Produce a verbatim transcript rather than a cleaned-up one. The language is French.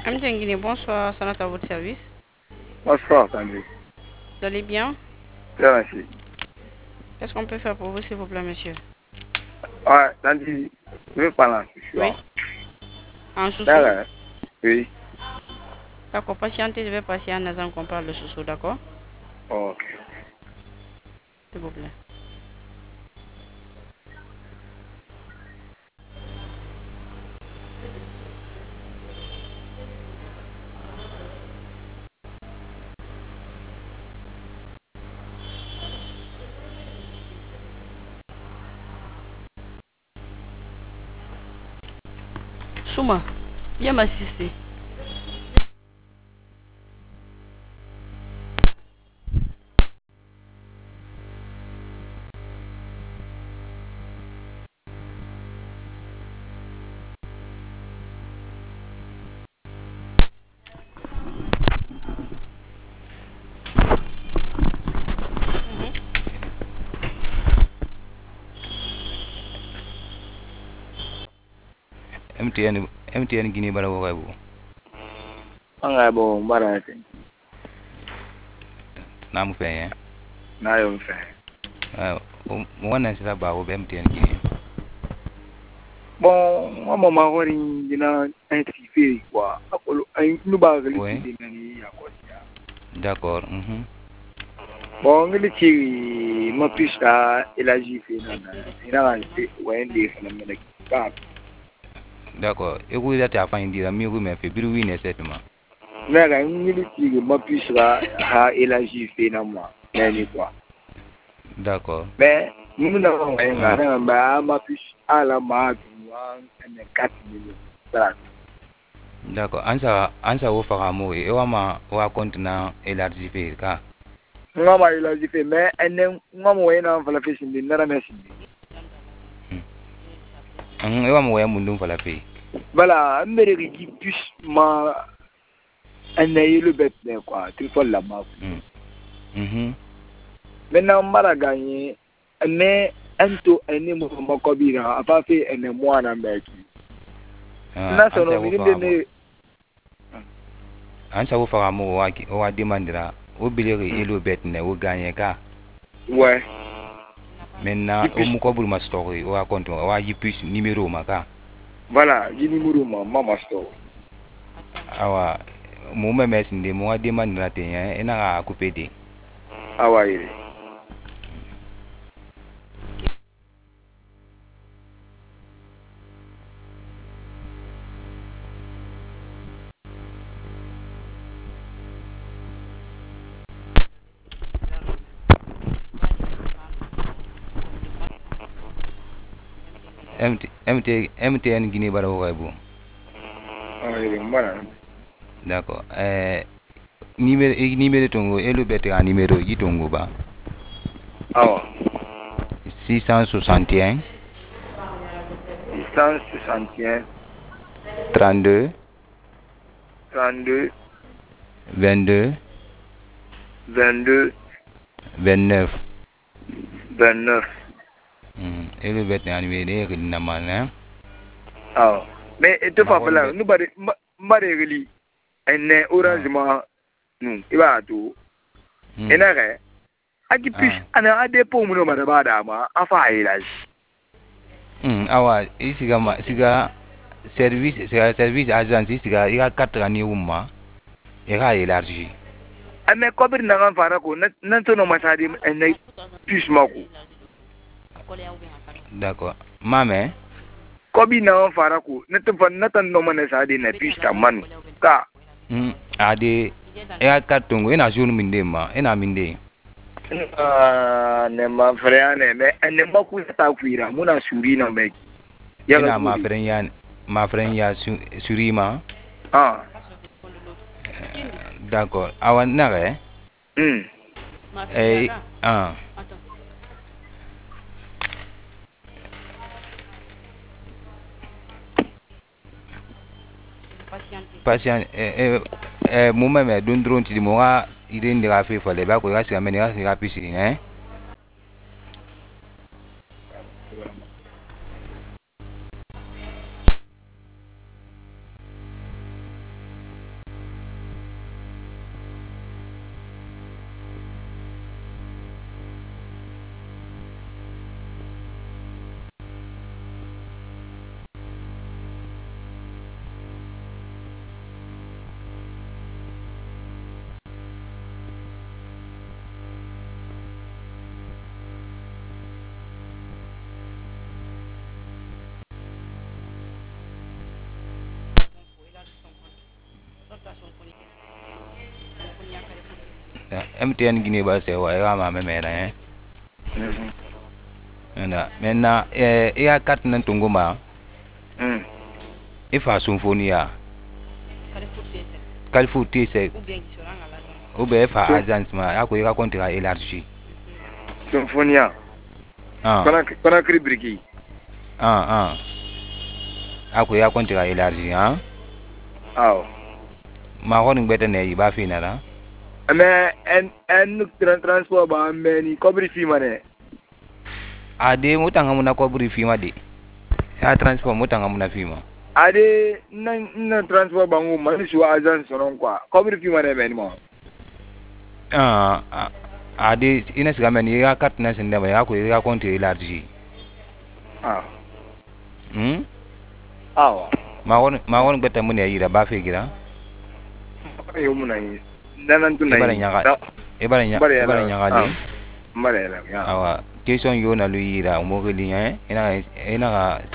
M T N Guinée, bonsoir, ça à votre service. Bonsoir, Tandy. Vous allez bien? Bien, merci. Qu'est-ce qu'on peut faire pour vous, s'il vous plaît, monsieur? Ouais, Tandy, je veux parler en chouchou. Oui. En chouchou? D'accord. Oui. D'accord, patientez, je vais passer en attendant qu'on parle de chouchou, d'accord? Ok. S'il vous plaît. Chouma, viens m'assister. M T N M T N Guinée bara wo kaybu Anga bo mbara ate. na mu fe Na yo mfe. eh mo wana sisa ba wo M T N Guinée Bon, mama magori dina intifiri kwa. Akolo ay nuba gali oui dina ni yakosia. d'accord mhm Bon, ngali chiri ma pista elaji fe na na. Ina ga te wende fana mena ka. d'accord e ko ida ta fa indira mi ko me fe biru wi ne setma Na ga ngali chiri ma pista ha elaji fe na moi. Nani kwa. d'accord Mais nous n'avons rien mm. à ma ma fiche à la marque et quatre millions. Voilà. d'accord ansa ansa wo fa mo e wa ma wa compte na élargi fe ka Nga ma il a dit mais en nga mo ina fa la fiche ndi na merci. mm e wa mo ya mundum fa la fe Voilà, mais qui puisse ma en le bête quoi, tu faut la ma. mm mhm Maintenant mara gagné mais ento ene mo mo ko bi na afa fe ene mo na meki. uh, Na so ansa no wo mi fa mo ne ansa wo fa mo wa wa demandera o bileri elo bet ne o gagner ka ouais. maintenant o mu ko bul ma story o wa compte o wa yipus numéro ma ka Voilà, j'ai numéro ma mama store. awa mo me mes ndi mo wa demandera te e na ga couper de Ah ouais. M T M T M T N Guinée bara wo kaybu Ah ouais, voilà. d'accord eh numéro numéro tongo elo bet ga numéro yi tongo ba Ah ouais. six cent soixante et un six cent soixante et un, trente-deux trente-deux, vingt-deux vingt-deux, vingt-neuf vingt-neuf. mm elo bet ga numéro e na mana Ah. Mais et te ma fa ko bala, bet nous bari bari really. En orange ma nous, iba to. mm Ena ga. Aki pis ah ana ade po mu no mara ba da ma afa ila. mm awa isiga ma siga service siga service agence siga ira carte ga ni umma e ga élargi Ame kobir na kan fara ko nan to no masadi en pis mako. d'accord mame Kobi na kan fara ko na to fa na tan no mana sadi na pis ta man. Ka. mm ade e carte tongo ina jour minde ma ina minde Ah, ne ma frère ne me en ma ku ta kuira muna suri na me. Ya ga ina ma guri. frère ya ma frère ya su, surima Ah. d'accord awa nare Hmm. eh ah patient eh eh eh mo meme don dron ti mo ga ide ndira fe fole ba ko ga siga meni ga siga pisi eh M T N Guinée ba se wa ga ma me me la Mhm. Anda maintenant eh e a carte nan tunguma Mm. e fa symphonia Califou Tese ou bien fa agence ma ya ko ka contrat élargi Symphonia. ah Kona kona kribriki. ah ah ako ya contrat élargi hein Aw. ma ko ngbe ne yi ba fi na la Mais en en tran transport ba meni kobri fi mane. ade mutanga muna ko buri fi ma de ya transport mutanga muna fi ma Ade nan nan transport ba ngu mani su agence non quoi. Kobri fi mane ben mo. ah ah, ade ina siga men ya carte na sinde ba ya ko ya contrat élargi Ah. hmm Aw. ma ko ma ko ngbe mun ya yi da ba fi gira Yo muna yi. Nanan tu e bara nayi. nyaga e bara nyaga e bara nyaga de Mbale la ya. awa question yo na lu yi da mo ko li hein ina ina